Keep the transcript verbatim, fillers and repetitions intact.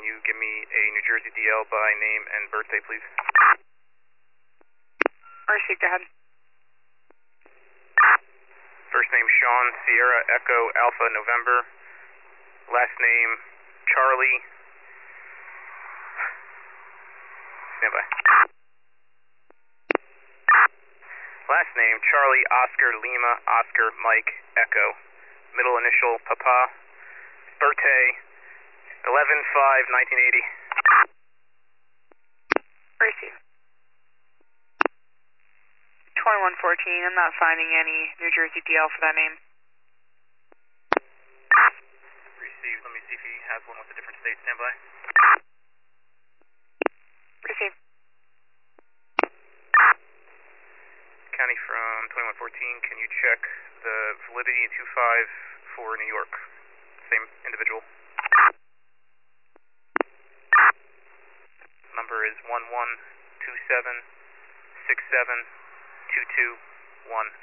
can you give me a New Jersey D L by name and birthday, please? Received, go ahead. First name Sean, Sierra, Echo, Alpha, November. Last name Charlie. Stand by. Last name Charlie, Oscar, Lima, Oscar, Mike, Echo. Middle initial Papa. Birthday eleven five nineteen eighty. Received. twenty-one fourteen, I'm not finding any New Jersey D L for that name. Received. Let me see if he has one with a different state. Stand by. Received. County from twenty-one fourteen, can you check the validity two five for New York? Same individual. Number is one one two seven six seven two two one.